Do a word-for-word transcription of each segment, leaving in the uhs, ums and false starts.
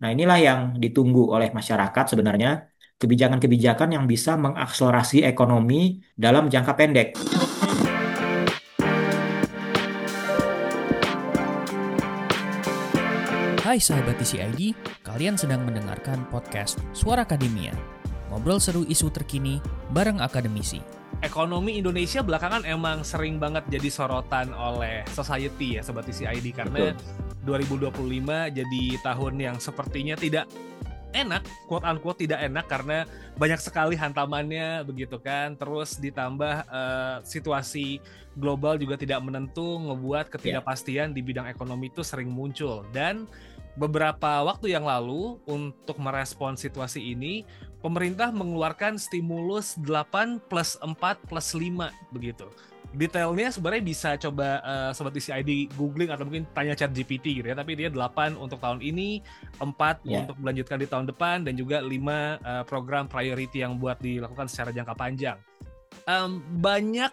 Nah, inilah yang ditunggu oleh masyarakat sebenarnya, kebijakan-kebijakan yang bisa mengakselerasi ekonomi dalam jangka pendek. Hai sahabat T C I D, kalian sedang mendengarkan podcast Suara Akademia. Ngobrol seru isu terkini bareng akademisi. Ekonomi Indonesia belakangan emang sering banget jadi sorotan oleh society ya Sobat T C I D, karena Betul. dua ribu dua puluh lima jadi tahun yang sepertinya tidak enak, quote unquote tidak enak, karena banyak sekali hantamannya begitu kan. Terus ditambah uh, situasi global juga tidak menentu, ngebuat Ya. ketidakpastian di bidang ekonomi itu sering muncul. Dan beberapa waktu yang lalu untuk merespon situasi ini, pemerintah mengeluarkan stimulus delapan plus empat plus lima begitu. Detailnya sebenarnya bisa coba uh, Sobat T C I D googling atau mungkin tanya chat G P T gitu ya. Tapi dia delapan untuk tahun ini, empat Ya. untuk melanjutkan di tahun depan, dan juga lima uh, program priority yang buat dilakukan secara jangka panjang. Um, banyak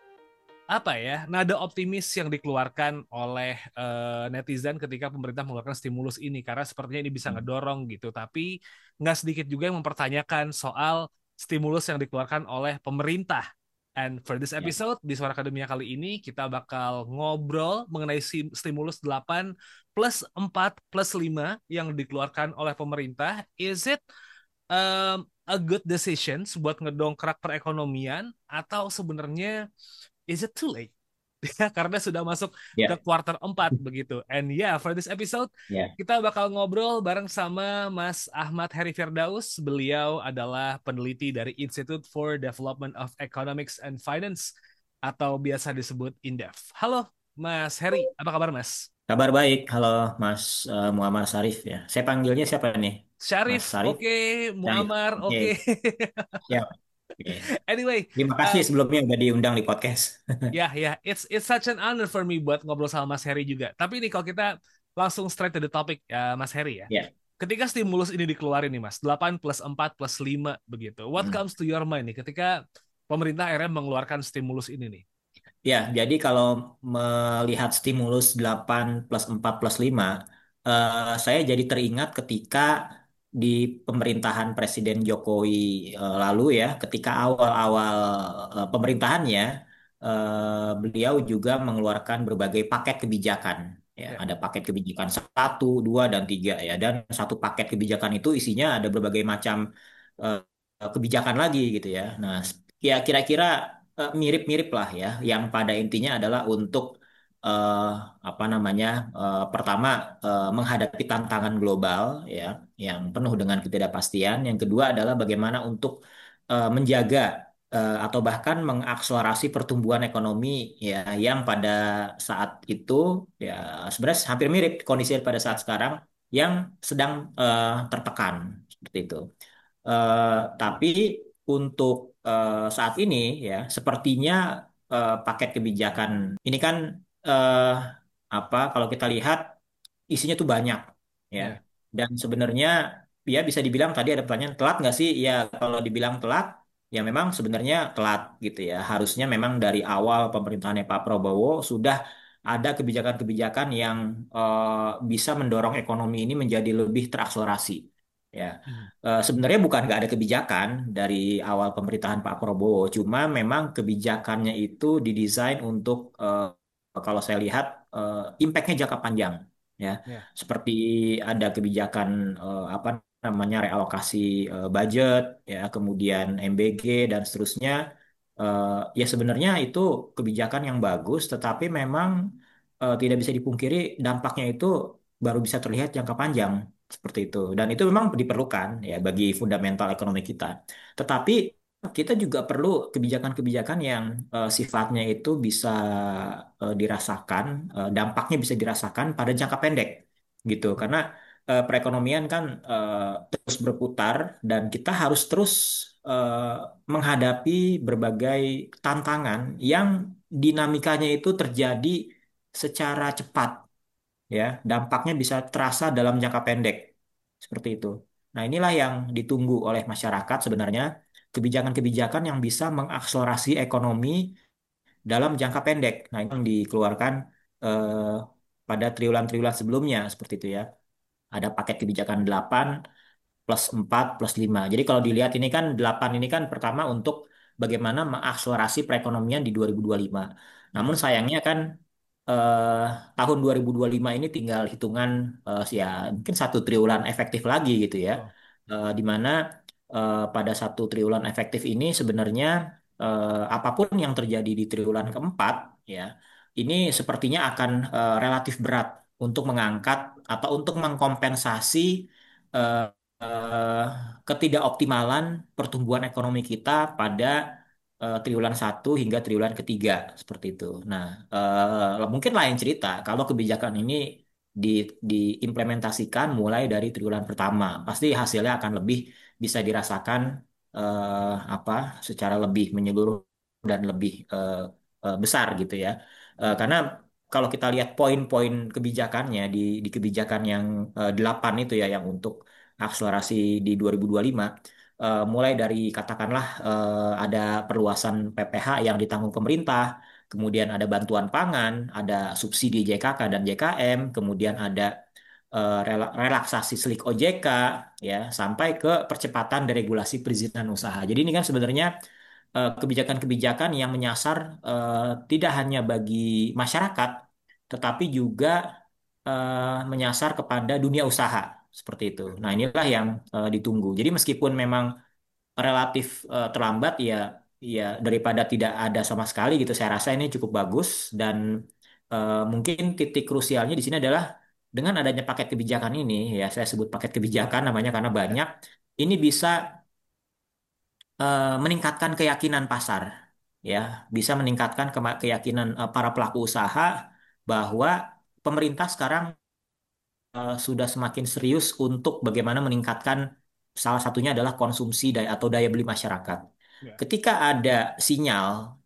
apa ya, nada optimis yang dikeluarkan oleh uh, netizen ketika pemerintah mengeluarkan stimulus ini, karena sepertinya ini bisa ngedorong gitu. Tapi nggak sedikit juga yang mempertanyakan soal stimulus yang dikeluarkan oleh pemerintah. And for this Ya. episode di Suara Akademia kali ini kita bakal ngobrol mengenai stimulus delapan plus empat plus lima yang dikeluarkan oleh pemerintah. Is it um, a good decision buat ngedongkrak perekonomian, atau sebenarnya is it too late? Ya, karena sudah masuk ke Ya. kuarter empat begitu. And yeah, for this episode Ya. kita bakal ngobrol bareng sama Mas Ahmad Heri Firdaus. Beliau adalah peneliti dari Institute for Development of Economics and Finance, atau biasa disebut INDEF. Halo Mas Heri, apa kabar Mas? Kabar baik. Halo Mas eh, Muhammad Sarif ya. Saya panggilnya siapa nih? Mas Syarif, Sarif? oke. Okay. Sarif. Muammar, Oke. oke. Okay. Siap. Oke. Anyway, Terima kasih uh, sebelumnya udah diundang di podcast. ya, ya, it's it's such an honor for me buat ngobrol sama Mas Heri juga. Tapi ini kalau kita langsung straight to the topic ya, Mas Heri ya. Ya. Ketika stimulus ini dikeluarin nih Mas, delapan plus empat plus lima begitu. What Hmm. comes to your mind nih ketika pemerintah akhirnya mengeluarkan stimulus ini nih? Ya, jadi kalau melihat stimulus delapan plus empat plus lima, eh, saya jadi teringat ketika di pemerintahan Presiden Jokowi eh, lalu ya, ketika awal-awal eh, pemerintahannya, eh, beliau juga mengeluarkan berbagai paket kebijakan. Ya, Ya. ada paket kebijakan satu, dua, dan tiga ya, dan satu paket kebijakan itu isinya ada berbagai macam eh, kebijakan lagi gitu ya. Nah, ya kira-kira eh, mirip-mirip lah ya, yang pada intinya adalah untuk eh, apa namanya, eh, pertama eh, menghadapi tantangan global ya, yang penuh dengan ketidakpastian. Yang kedua adalah bagaimana untuk eh, menjaga eh, atau bahkan mengakselerasi pertumbuhan ekonomi ya, yang pada saat itu ya sebenarnya hampir mirip kondisi pada saat sekarang yang sedang eh, tertekan seperti itu. Eh, tapi untuk eh, saat ini ya, sepertinya eh, paket kebijakan ini kan eh, apa kalau kita lihat isinya tuh banyak ya. Ya. Dan sebenarnya ya bisa dibilang tadi ada pertanyaan telat nggak sih? Ya kalau dibilang telat ya memang sebenarnya telat gitu ya. Harusnya memang dari awal pemerintahannya Pak Prabowo sudah ada kebijakan-kebijakan yang eh, bisa mendorong ekonomi ini menjadi lebih terakselerasi. Ya, Hmm. Eh, sebenarnya bukan nggak ada kebijakan dari awal pemerintahan Pak Prabowo, cuma memang kebijakannya itu didesain untuk eh, kalau saya lihat eh, impact-nya jangka panjang ya, Ya. seperti ada kebijakan eh, apa namanya realokasi eh, budget ya, kemudian M B G dan seterusnya. Eh, ya sebenarnya itu kebijakan yang bagus, tetapi memang eh, tidak bisa dipungkiri dampaknya itu baru bisa terlihat jangka panjang seperti itu. Dan itu memang diperlukan ya bagi fundamental ekonomi kita. Tetapi kita juga perlu kebijakan-kebijakan yang eh, sifatnya itu bisa eh, dirasakan, eh, dampaknya bisa dirasakan pada jangka pendek gitu. Karena eh, perekonomian kan eh, terus berputar dan kita harus terus eh, menghadapi berbagai tantangan yang dinamikanya itu terjadi secara cepat ya, dampaknya bisa terasa dalam jangka pendek seperti itu. Nah, inilah yang ditunggu oleh masyarakat sebenarnya, kebijakan-kebijakan yang bisa mengakselerasi ekonomi dalam jangka pendek. Nah, itu yang dikeluarkan eh, pada triwulan-triwulan sebelumnya seperti itu ya. Ada paket kebijakan delapan plus empat plus lima. Jadi kalau dilihat ini kan delapan ini kan pertama untuk bagaimana mengakselerasi perekonomian di dua ribu dua puluh lima. Ya, Namun sayangnya kan eh, tahun dua ribu dua puluh lima ini tinggal hitungan eh, ya mungkin satu triwulan efektif lagi gitu ya. betul. Eh, di mana eh, pada satu triwulan efektif ini sebenarnya eh, apapun yang terjadi di triwulan keempat ya, ini sepertinya akan eh, relatif berat untuk mengangkat atau untuk mengkompensasi eh, eh, ketidakoptimalan pertumbuhan ekonomi kita pada eh, triwulan satu hingga triwulan ketiga seperti itu. Nah, eh, mungkin lain cerita kalau kebijakan ini di, diimplementasikan mulai dari triwulan pertama, pasti hasilnya akan lebih bisa dirasakan eh, apa secara lebih menyeluruh dan lebih eh, eh, besar gitu ya. Eh, karena kalau kita lihat poin-poin kebijakannya di di kebijakan yang eh, delapan itu ya yang untuk akselerasi di dua ribu dua puluh lima eh, mulai dari katakanlah eh, ada perluasan P P H yang ditanggung pemerintah, kemudian ada bantuan pangan, ada subsidi J K K dan J K M, kemudian ada eh, rela- relaksasi selik O J K ya sampai ke percepatan deregulasi perizinan usaha. Jadi ini kan sebenarnya eh, kebijakan-kebijakan yang menyasar eh, tidak hanya bagi masyarakat tetapi juga eh, menyasar kepada dunia usaha seperti itu. Nah, inilah yang eh, ditunggu. Jadi meskipun memang relatif eh, terlambat ya ya daripada tidak ada sama sekali gitu. Saya rasa ini cukup bagus dan eh, mungkin titik krusialnya di sini adalah dengan adanya paket kebijakan ini ya saya sebut paket kebijakan namanya karena Ya. banyak ini bisa eh, meningkatkan keyakinan pasar ya bisa meningkatkan kema- keyakinan eh, para pelaku usaha bahwa pemerintah sekarang eh, sudah semakin serius untuk bagaimana meningkatkan salah satunya adalah konsumsi daya atau daya beli masyarakat. Ya. Ketika ada sinyal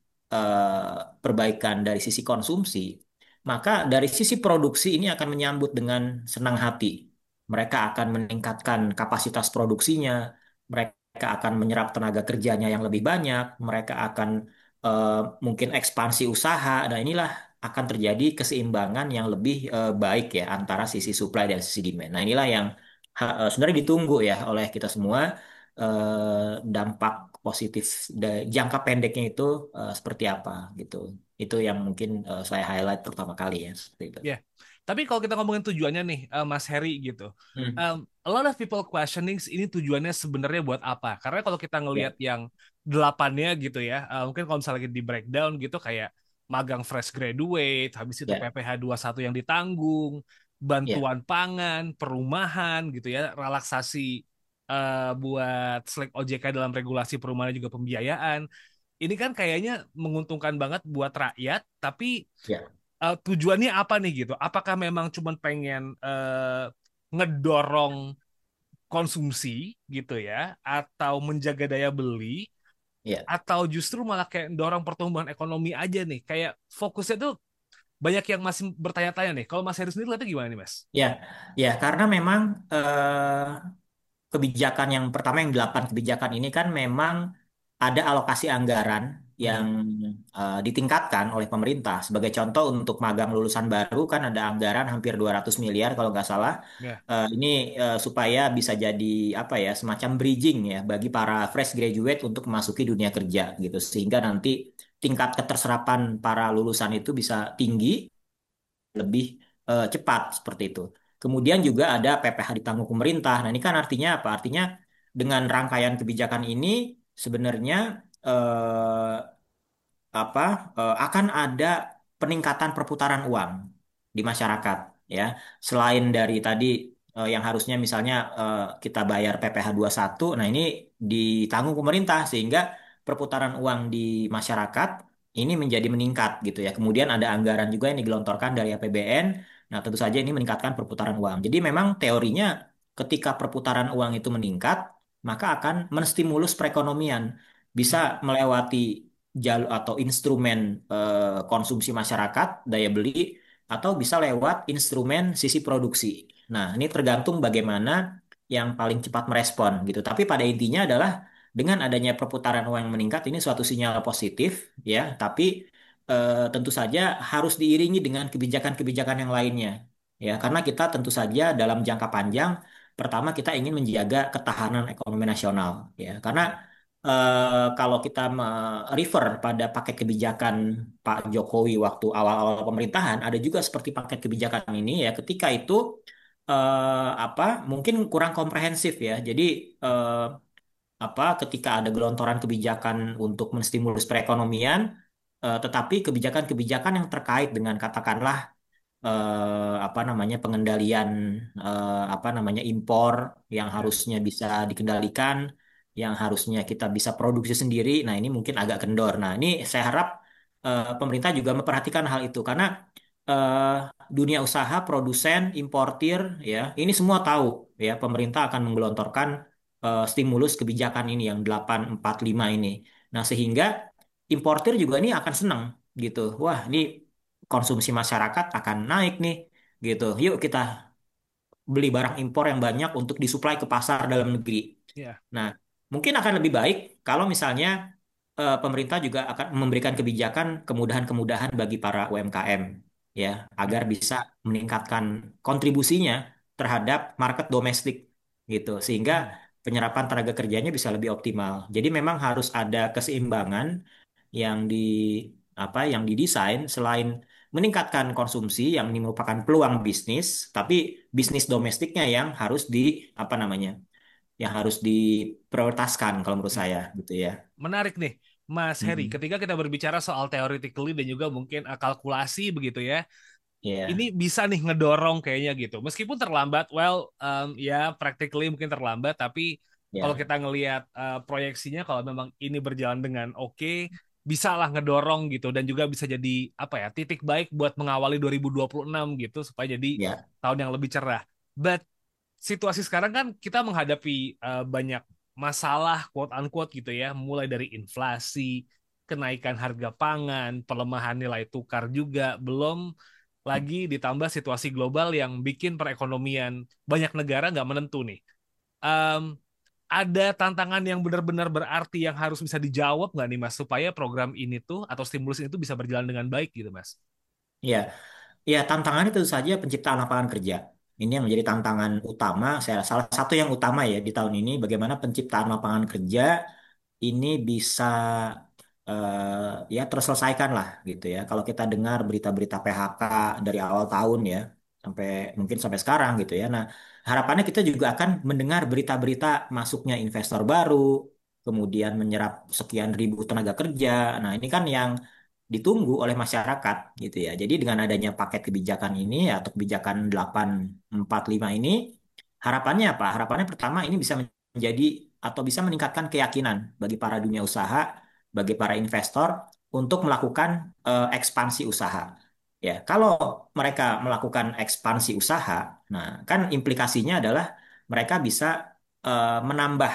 eh, perbaikan dari sisi konsumsi, maka dari sisi produksi ini akan menyambut dengan senang hati. Mereka akan meningkatkan kapasitas produksinya, mereka akan menyerap tenaga kerjanya yang lebih banyak, mereka akan eh, mungkin ekspansi usaha. Nah, inilah akan terjadi keseimbangan yang lebih eh, baik ya antara sisi supply dan sisi demand. Nah, inilah yang ha- eh, sebenarnya ditunggu ya oleh kita semua eh, dampak positif da- jangka pendeknya itu eh, seperti apa gitu. Itu yang mungkin eh, saya highlight pertama kali ya seperti itu. Ya, tapi kalau kita ngomongin tujuannya nih, eh, Mas Heri gitu, Hmm. um, a lot of people questioning ini tujuannya sebenarnya buat apa? Karena kalau kita Ya, ngelihat yang delapannya gitu ya, eh, mungkin kalau misalnya di breakdown gitu kayak magang fresh graduate, habis itu ya, P P H satu yang ditanggung, ya, bantuan pangan, perumahan gitu ya, relaksasi eh, buat selek O J K dalam regulasi perumahan dan juga pembiayaan. Ini kan kayaknya menguntungkan banget buat rakyat, tapi ya, eh, tujuannya apa nih gitu? Apakah memang cuma pengen eh, ngedorong konsumsi gitu ya, atau menjaga daya beli, ya. atau justru malah kayak dorong pertumbuhan ekonomi aja nih? Kayak fokusnya tuh banyak yang masih bertanya-tanya nih. Kalau Mas Heri sendiri lihatnya gimana nih, Mas? Ya, ya karena memang eh, kebijakan yang pertama yang delapan kebijakan ini kan memang ada alokasi anggaran Hmm. yang eh, ditingkatkan oleh pemerintah. Sebagai contoh untuk magang lulusan baru kan ada anggaran hampir dua ratus miliar kalau nggak salah. Ya, Eh, ini eh, supaya bisa jadi apa ya semacam bridging ya bagi para fresh graduate untuk memasuki dunia kerja gitu. Sehingga nanti tingkat keterserapan para lulusan itu bisa tinggi lebih eh, cepat seperti itu. Kemudian juga ada P P H ditanggung pemerintah. Nah, ini kan artinya apa? Artinya dengan rangkaian kebijakan ini sebenarnya eh, apa eh, akan ada peningkatan perputaran uang di masyarakat ya. Selain dari tadi eh, yang harusnya misalnya eh, kita bayar P P H satu, nah ini ditanggung pemerintah sehingga perputaran uang di masyarakat ini menjadi meningkat gitu ya. Kemudian ada anggaran juga yang digelontorkan dari A P B N. Nah, tentu saja ini meningkatkan perputaran uang. Jadi memang teorinya ketika perputaran uang itu meningkat, maka akan menstimulus perekonomian bisa melewati jalur atau instrumen eh, konsumsi masyarakat, daya beli, atau bisa lewat instrumen sisi produksi. Nah, ini tergantung bagaimana yang paling cepat merespon gitu. Tapi pada intinya adalah dengan adanya perputaran uang yang meningkat ini suatu sinyal positif ya, tapi eh, tentu saja harus diiringi dengan kebijakan-kebijakan yang lainnya ya karena kita tentu saja dalam jangka panjang pertama kita ingin menjaga ketahanan ekonomi nasional ya karena eh, kalau kita me- refer pada paket kebijakan Pak Jokowi waktu awal-awal pemerintahan ada juga seperti paket kebijakan ini ya ketika itu eh, apa mungkin kurang komprehensif ya jadi eh, apa ketika ada gelontoran kebijakan untuk menstimulus perekonomian eh, tetapi kebijakan-kebijakan yang terkait dengan katakanlah eh, apa namanya pengendalian eh, apa namanya impor yang Ya, harusnya bisa dikendalikan, yang harusnya kita bisa produksi sendiri. Nah, ini mungkin agak kendor. Nah, ini saya harap eh, pemerintah juga memperhatikan hal itu karena eh, dunia usaha, produsen, importir, ya, ini semua tahu ya pemerintah akan menggelontorkan eh, stimulus kebijakan ini yang delapan empat lima ini. Nah, sehingga importir juga ini akan senang gitu. Wah, ini konsumsi masyarakat akan naik nih gitu. Yuk kita beli barang impor yang banyak untuk disuplai ke pasar dalam negeri. ya, Nah, mungkin akan lebih baik kalau misalnya eh, pemerintah juga akan memberikan kebijakan kemudahan-kemudahan bagi para U M K M ya, agar ya. bisa meningkatkan kontribusinya terhadap market domestik gitu, sehingga Hmm. penyerapan tenaga kerjanya bisa lebih optimal. Jadi memang harus ada keseimbangan yang di apa yang didesain selain meningkatkan konsumsi yang ini merupakan peluang bisnis, tapi bisnis domestiknya yang harus di apa namanya yang harus diprioritaskan kalau menurut Ya. saya gitu ya. Menarik nih, Mas Heri. Mm-mm. Ketika kita berbicara soal theoretically dan juga mungkin uh, kalkulasi begitu ya, ini Iya, bisa nih ngedorong kayaknya gitu. Meskipun terlambat, well, um, ya practically mungkin terlambat, tapi kalau ya, kita ngelihat uh, proyeksinya, kalau memang ini berjalan dengan oke, bisa lah ngedorong gitu dan juga bisa jadi apa ya titik baik buat mengawali dua ribu dua puluh enam gitu supaya jadi ya, tahun yang lebih cerah. But situasi sekarang kan kita menghadapi uh, banyak masalah quote unquote gitu ya, mulai dari inflasi, kenaikan harga pangan, pelemahan nilai tukar juga, belum lagi ditambah situasi global yang bikin perekonomian banyak negara nggak menentu nih. Um, ada tantangan yang benar-benar berarti yang harus bisa dijawab nggak nih Mas supaya program ini tuh atau stimulus ini tuh bisa berjalan dengan baik gitu Mas? ya. Ya, tantangannya tentu saja penciptaan lapangan kerja. Ini yang menjadi tantangan utama, saya salah satu yang utama ya di tahun ini, bagaimana penciptaan lapangan kerja ini bisa eh, ya terselesaikan lah gitu ya. Kalau kita dengar berita-berita P H K dari awal tahun ya, sampai mungkin sampai sekarang gitu ya. Nah, harapannya kita juga akan mendengar berita-berita masuknya investor baru, kemudian menyerap sekian ribu tenaga kerja. Nah, ini kan yang ditunggu oleh masyarakat gitu ya. Jadi dengan adanya paket kebijakan ini atau kebijakan delapan empat lima ini harapannya apa? Harapannya pertama ini bisa menjadi atau bisa meningkatkan keyakinan bagi para dunia usaha, bagi para investor untuk melakukan eh, ekspansi usaha. Ya, kalau mereka melakukan ekspansi usaha, nah kan implikasinya adalah mereka bisa eh, menambah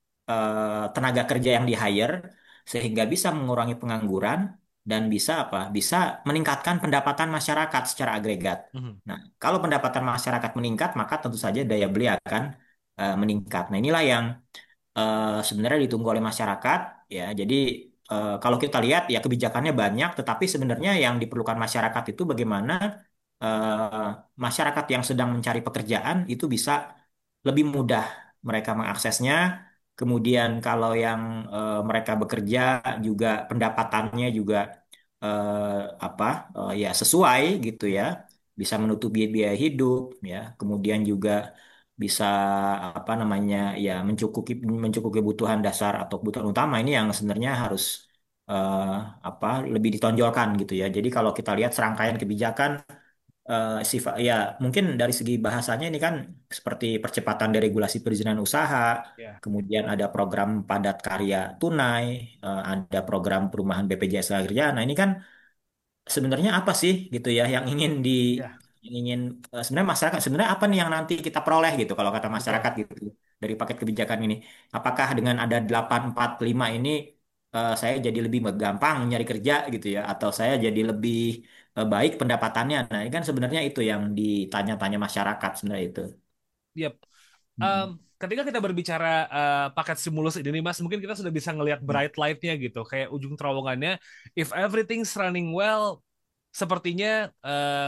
eh, tenaga kerja yang di hire sehingga bisa mengurangi pengangguran dan bisa apa? Bisa meningkatkan pendapatan masyarakat secara agregat. Mhm. Nah, kalau pendapatan masyarakat meningkat, maka tentu saja daya beli akan eh, meningkat. Nah, inilah yang eh, sebenarnya ditunggu oleh masyarakat ya. Jadi eh, kalau kita lihat ya kebijakannya banyak, tetapi sebenarnya yang diperlukan masyarakat itu bagaimana eh, masyarakat yang sedang mencari pekerjaan itu bisa lebih mudah mereka mengaksesnya. Kemudian kalau yang eh, mereka bekerja juga pendapatannya juga eh, apa eh, ya sesuai gitu ya, bisa menutupi biaya hidup ya. Kemudian juga bisa apa namanya ya mencukupi mencukupi kebutuhan dasar atau kebutuhan utama ini yang sebenarnya harus eh, apa lebih ditonjolkan gitu ya. Jadi kalau kita lihat serangkaian kebijakan eh, sifat ya mungkin dari segi bahasanya ini kan seperti percepatan deregulasi perizinan usaha, Ya, kemudian ada program padat karya tunai, eh, ada program perumahan B P J S Kerja. Nah ini kan sebenarnya apa sih gitu ya yang ingin di ya, yang ingin eh, sebenarnya masyarakat sebenarnya apa nih yang nanti kita peroleh gitu kalau kata betul. masyarakat gitu dari paket kebijakan ini. Apakah dengan ada delapan empat lima ini eh, saya jadi lebih gampang nyari kerja gitu ya atau saya jadi lebih eh, baik pendapatannya. Nah, ini kan sebenarnya itu yang ditanya-tanya masyarakat sebenarnya itu. Yep. Um, Mm-mm. ketika kita berbicara uh, paket stimulus ini nih Mas, mungkin kita sudah bisa ngelihat bright light-nya gitu, kayak ujung terowongannya. If everything's running well, sepertinya uh,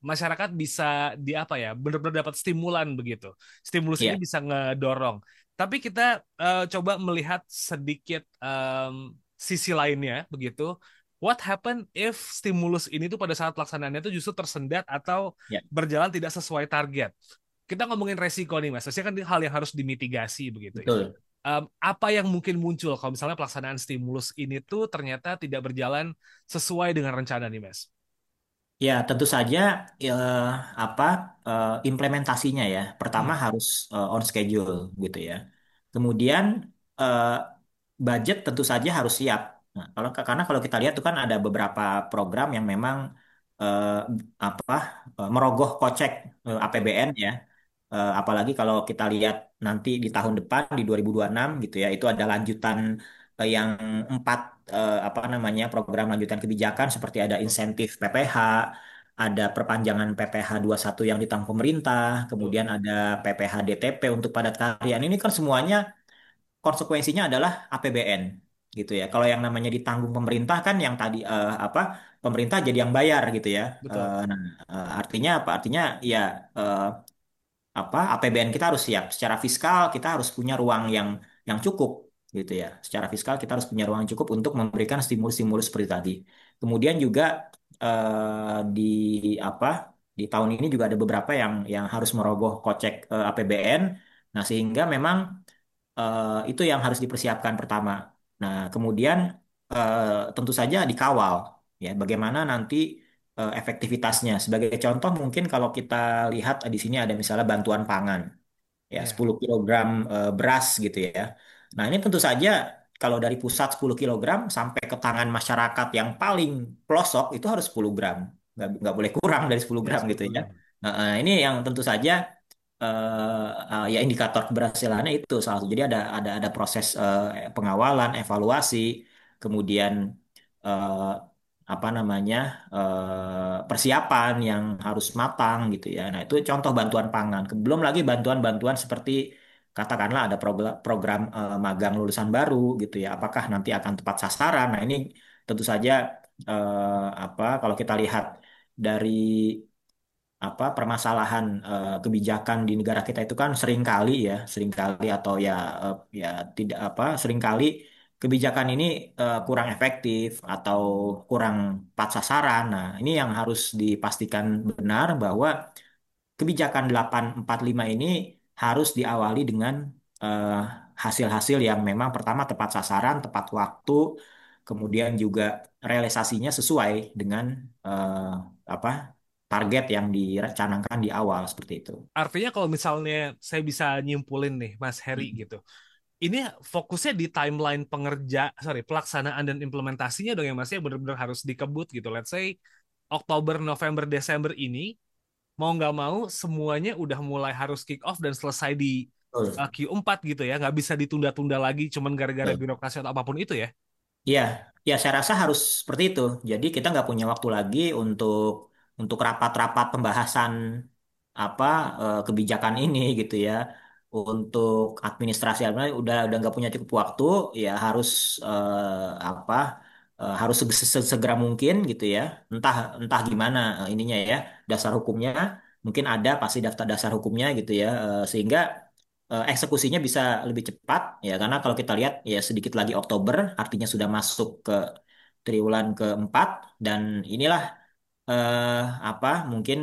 masyarakat bisa di apa ya, benar-benar dapat stimulan begitu. Stimulus ini Iya, bisa ngedorong. Tapi kita uh, coba melihat sedikit um, sisi lainnya begitu. What happen if stimulus ini tuh pada saat pelaksanaannya itu justru tersendat atau iya, berjalan tidak sesuai target? Kita ngomongin resiko nih Mas. Maksudnya kan hal yang harus dimitigasi begitu ya. betul. Um, apa yang mungkin muncul kalau misalnya pelaksanaan stimulus ini tuh ternyata tidak berjalan sesuai dengan rencana nih Mas? Ya, tentu saja eh, apa eh, implementasinya ya. Pertama Hmm, harus eh, on schedule gitu ya. Kemudian eh, budget tentu saja harus siap. Nah, kalau karena kalau kita lihat tuh kan ada beberapa program yang memang eh, apa eh, merogoh kocek eh, A P B N ya. Eh, apalagi kalau kita lihat nanti di tahun depan di dua ribu dua puluh enam gitu ya, itu ada lanjutan eh, yang empat eh, apa namanya program lanjutan kebijakan seperti ada betul, insentif P P H, ada perpanjangan P P H satu yang ditanggung pemerintah, betul. kemudian ada P P H D T P untuk padat karya. Ini kan semuanya konsekuensinya adalah A P B N gitu ya. Kalau yang namanya ditanggung pemerintah kan yang tadi eh, apa pemerintah jadi yang bayar gitu ya. Betul. Eh, nah, eh, artinya apa? Artinya ya eh, apa A P B N kita harus siap secara fiskal kita harus punya ruang yang yang cukup gitu ya secara fiskal kita harus punya ruang yang cukup untuk memberikan stimulus-stimulus seperti tadi kemudian juga eh, di apa di tahun ini juga ada beberapa yang yang harus merogoh kocek eh, A P B N nah sehingga memang eh, itu yang harus dipersiapkan pertama nah kemudian eh, tentu saja dikawal ya bagaimana nanti eh, efektivitasnya. Sebagai contoh mungkin kalau kita lihat eh, di sini ada misalnya bantuan pangan ya Ya, sepuluh kilogram eh, beras gitu ya. Nah, ini tentu saja kalau dari pusat sepuluh kilogram sampai ke tangan masyarakat yang paling pelosok itu harus sepuluh gram. Nggak, nggak boleh kurang dari sepuluh ya gram sepuluh gitu ya. kilogram. Nah, eh, ini yang tentu saja eh, eh, ya indikator keberhasilannya itu salah satu. Jadi ada ada ada proses eh, pengawalan, evaluasi, kemudian eh, apa namanya eh, persiapan yang harus matang gitu ya. Nah itu contoh bantuan pangan. Belum lagi bantuan-bantuan seperti katakanlah ada program, program eh, magang lulusan baru gitu ya. Apakah nanti akan tepat sasaran? Nah ini tentu saja eh, apa kalau kita lihat dari apa permasalahan eh, kebijakan di negara kita itu kan seringkali ya, seringkali atau ya eh, ya tidak apa seringkali kebijakan ini eh, kurang efektif atau kurang tepat sasaran. Nah, ini yang harus dipastikan benar bahwa kebijakan delapan empat lima ini harus diawali dengan eh, hasil-hasil yang memang pertama tepat sasaran, tepat waktu, kemudian juga realisasinya sesuai dengan eh, apa target yang dicanangkan di awal seperti itu. Artinya kalau misalnya saya bisa nyimpulin nih, Mas Heri Mm. gitu. Ini fokusnya di timeline pengerja, sorry, pelaksanaan dan implementasinya dong ya Mas ya benar-benar harus dikebut gitu. Let's say Oktober, November, Desember ini mau nggak mau semuanya udah mulai harus kick off dan selesai di uh, Betul, Q empat gitu ya. Nggak bisa ditunda-tunda lagi cuman gara-gara betul. birokrasi atau apapun itu ya. Iya, ya saya rasa harus seperti itu. Jadi kita nggak punya waktu lagi untuk untuk rapat-rapat pembahasan apa eh, kebijakan ini gitu ya. Untuk administrasi administrasi udah udah nggak punya cukup waktu, ya harus eh, apa eh, harus seg- se- segera mungkin gitu ya. Entah entah gimana eh, ininya ya dasar hukumnya mungkin ada pasti daftar dasar hukumnya gitu ya eh, sehingga eh, eksekusinya bisa lebih cepat ya karena kalau kita lihat ya sedikit lagi Oktober artinya sudah masuk ke triwulan keempat dan inilah eh, apa mungkin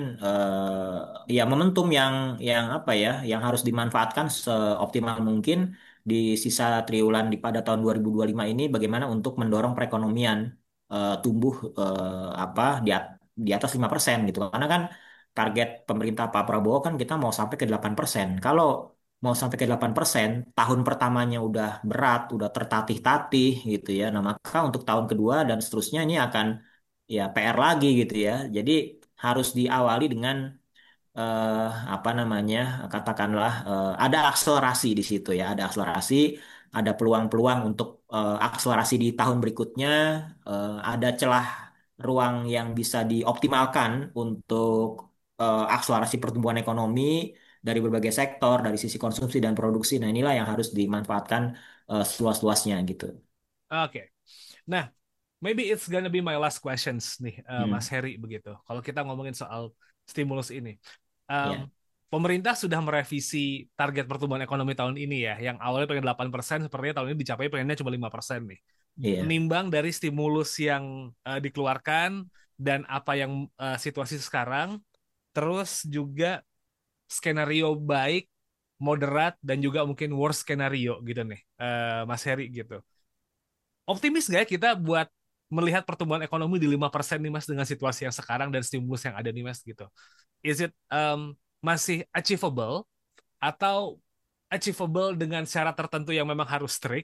eh, ya momentum yang yang apa ya yang harus dimanfaatkan seoptimal mungkin di sisa triwulan di pada tahun dua ribu dua puluh lima ini bagaimana untuk mendorong perekonomian eh, tumbuh eh, apa di at- di atas lima persen gitu karena kan target pemerintah Pak Prabowo kan kita mau sampai ke delapan persen kalau mau sampai ke delapan persen tahun pertamanya udah berat udah tertatih-tatih gitu ya nah maka untuk tahun kedua dan seterusnya ini akan ya P R lagi gitu ya. Jadi harus diawali dengan eh, apa namanya katakanlah eh, ada akselerasi di situ ya, ada akselerasi, ada peluang-peluang untuk eh, akselerasi di tahun berikutnya, eh, ada celah ruang yang bisa dioptimalkan untuk eh, akselerasi pertumbuhan ekonomi dari berbagai sektor, dari sisi konsumsi dan produksi. Nah, inilah yang harus dimanfaatkan eh, seluas-luasnya gitu. Oke. Nah, maybe it's gonna be my last questions nih, eh, Mas Hmm. Heri begitu. Kalau kita ngomongin soal stimulus ini. Um, Ya, pemerintah sudah merevisi target pertumbuhan ekonomi tahun ini ya, yang awalnya pengen delapan persen, sepertinya tahun ini dicapai pengennya cuma lima persen nih. iya, Menimbang dari stimulus yang uh, dikeluarkan dan apa yang uh, situasi sekarang, terus juga skenario baik, moderat, dan juga mungkin worst skenario gitu nih, uh, Mas Heri gitu. Optimis nggak ya kita buat melihat pertumbuhan ekonomi di lima persen nih Mas dengan situasi yang sekarang dan stimulus yang ada nih Mas gitu. Is it um, masih achievable atau achievable dengan syarat tertentu yang memang harus strict,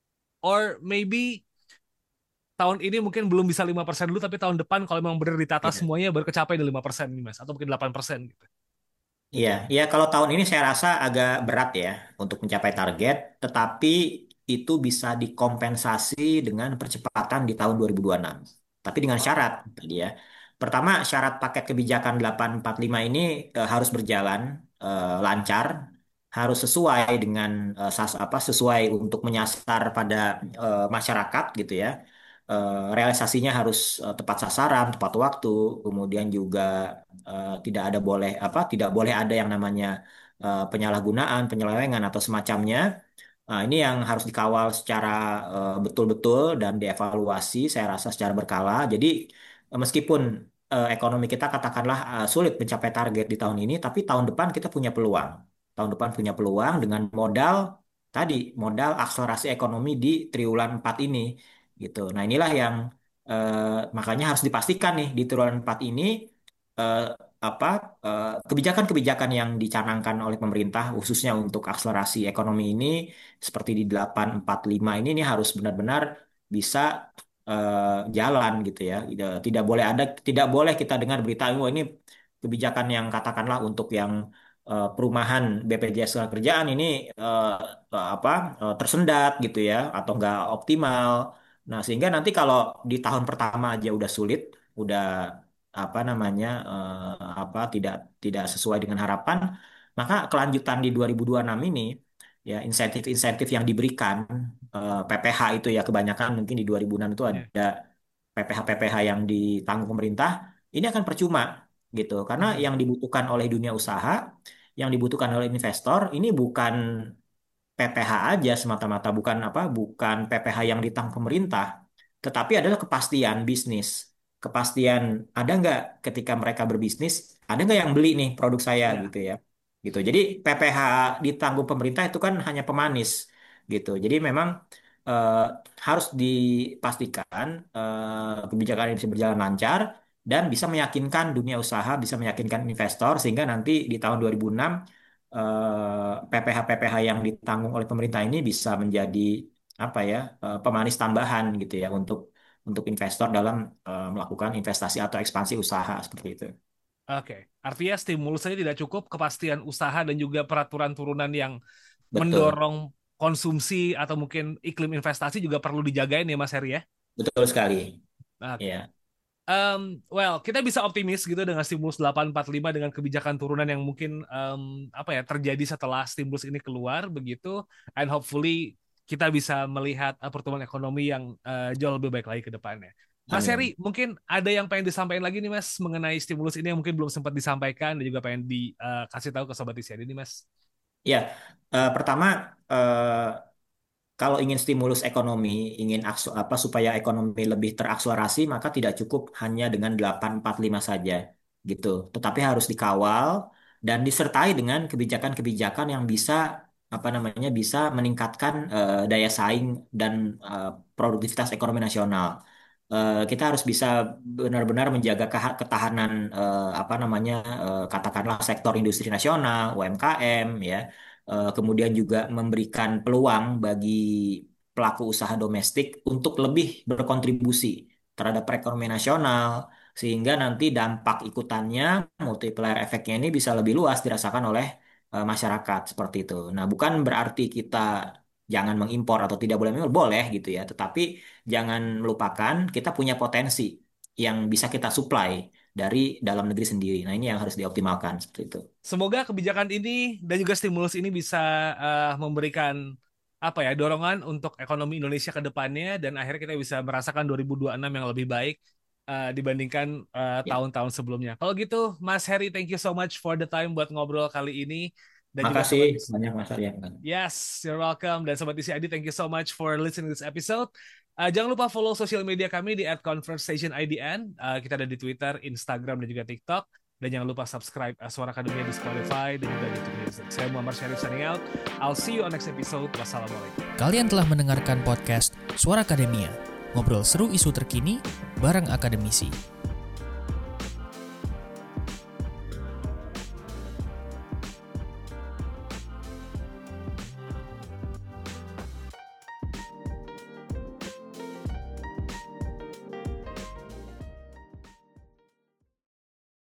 or maybe tahun ini mungkin belum bisa lima persen dulu tapi tahun depan kalau memang benar ditata iya. semuanya baru kecapai di lima persen nih Mas atau mungkin delapan persen gitu. Iya, iya kalau tahun ini saya rasa agak berat ya untuk mencapai target, tetapi itu bisa dikompensasi dengan percepatan di tahun dua ribu dua puluh enam. Tapi dengan Oh, syarat tadi ya. Pertama, syarat paket kebijakan delapan empat lima ini eh, harus berjalan eh, lancar, harus sesuai dengan eh, sas apa sesuai untuk menyasar pada eh, masyarakat gitu ya. Eh, realisasinya harus eh, tepat sasaran, tepat waktu, kemudian juga eh, tidak ada boleh apa tidak boleh ada yang namanya eh, penyalahgunaan, penyelewengan atau semacamnya. Nah, ini yang harus dikawal secara eh, betul-betul dan dievaluasi saya rasa secara berkala. Jadi eh, meskipun eh, ekonomi kita katakanlah eh, sulit mencapai target di tahun ini, tapi tahun depan kita punya peluang. Tahun depan punya peluang dengan modal tadi, modal akselerasi ekonomi di triwulan empat ini gitu. Nah, inilah yang eh, makanya harus dipastikan nih di triwulan empat ini eh, apa eh, kebijakan-kebijakan yang dicanangkan oleh pemerintah khususnya untuk akselerasi ekonomi ini seperti di delapan empat lima ini ini harus benar-benar bisa eh, jalan gitu ya. Tidak, tidak boleh ada tidak boleh kita dengar berita oh ini kebijakan yang katakanlah untuk yang eh, perumahan B P J S Kerjaan ini eh, eh, apa eh, tersendat gitu ya atau enggak optimal. Nah, sehingga nanti kalau di tahun pertama aja udah sulit, udah apa namanya eh, apa tidak tidak sesuai dengan harapan, maka kelanjutan di dua ribu dua puluh enam ini ya insentif-insentif yang diberikan eh, P P H itu ya kebanyakan mungkin di dua ribu enam itu ya. ada P P H-P P H yang ditanggung pemerintah ini akan percuma gitu karena Mhm. yang dibutuhkan oleh dunia usaha yang dibutuhkan oleh investor ini bukan P P H aja semata-mata bukan apa bukan P P H yang ditanggung pemerintah tetapi adalah kepastian bisnis kepastian ada nggak ketika mereka berbisnis ada nggak yang beli nih produk saya Ya. gitu ya gitu jadi P P H ditanggung pemerintah itu kan hanya pemanis gitu jadi memang eh, harus dipastikan eh, kebijakan ini bisa berjalan lancar dan bisa meyakinkan dunia usaha bisa meyakinkan investor sehingga nanti di tahun dua ribu enam P P H-P P H yang ditanggung oleh pemerintah ini bisa menjadi apa ya eh, pemanis tambahan gitu ya untuk untuk investor dalam eh, melakukan investasi atau ekspansi usaha seperti itu. Oke, artinya stimulus saja tidak cukup, kepastian usaha dan juga peraturan turunan yang Betul, mendorong konsumsi atau mungkin iklim investasi juga perlu dijagain ya Mas Heri ya. betul sekali. Oke. Ya, Um, well, kita bisa optimis gitu dengan stimulus delapan empat lima dengan kebijakan turunan yang mungkin um, apa ya terjadi setelah stimulus ini keluar begitu, and hopefully kita bisa melihat uh, pertumbuhan ekonomi yang uh, jauh lebih baik lagi ke depannya. Mas amin. Heri, mungkin ada yang pengen disampaikan lagi nih Mas mengenai stimulus ini yang mungkin belum sempat disampaikan dan juga pengen dikasih tahu ke Sobat I C I D ini Mas. Ya, eh, pertama eh, kalau ingin stimulus ekonomi, ingin aksu- apa supaya ekonomi lebih terakselerasi, maka tidak cukup hanya dengan delapan empat lima saja gitu. Tetapi harus dikawal dan disertai dengan kebijakan-kebijakan yang bisa apa namanya bisa meningkatkan eh, daya saing dan eh, produktivitas ekonomi nasional. Eh, kita harus bisa benar-benar menjaga keha- ketahanan eh, apa namanya eh, katakanlah sektor industri nasional, U M K M ya. Eh, kemudian juga memberikan peluang bagi pelaku usaha domestik untuk lebih berkontribusi terhadap perekonomian nasional, sehingga nanti dampak ikutannya, multiplier efeknya ini bisa lebih luas dirasakan oleh eh, masyarakat seperti itu. Nah, bukan berarti kita jangan mengimpor atau tidak boleh mengimpor, boleh gitu ya, tetapi jangan melupakan kita punya potensi yang bisa kita supply dari dalam negeri sendiri. Nah, ini yang harus dioptimalkan seperti itu. Semoga kebijakan ini dan juga stimulus ini bisa uh, memberikan apa ya dorongan untuk ekonomi Indonesia ke depannya dan akhirnya kita bisa merasakan dua ribu dua puluh enam yang lebih baik. uh, dibandingkan uh, Ya. tahun-tahun sebelumnya. Kalau gitu, Mas Heri, thank you so much for the time buat ngobrol kali ini. Dan juga Makasih sobat banyak Mas Arya. Yes, you're welcome. Dan Sobat T C I D, thank you so much for listening to this episode. Uh, jangan lupa follow sosial media kami di at conversation I D N. Uh, kita ada di Twitter, Instagram, dan juga TikTok. Dan jangan lupa subscribe uh, Suara Akademia di Spotify dan juga di YouTube Music. Saya Muhammad Syarif signing out. I'll see you on next episode. Wassalamualaikum. Kalian telah mendengarkan podcast Suara Akademia. Ngobrol seru isu terkini bareng akademisi.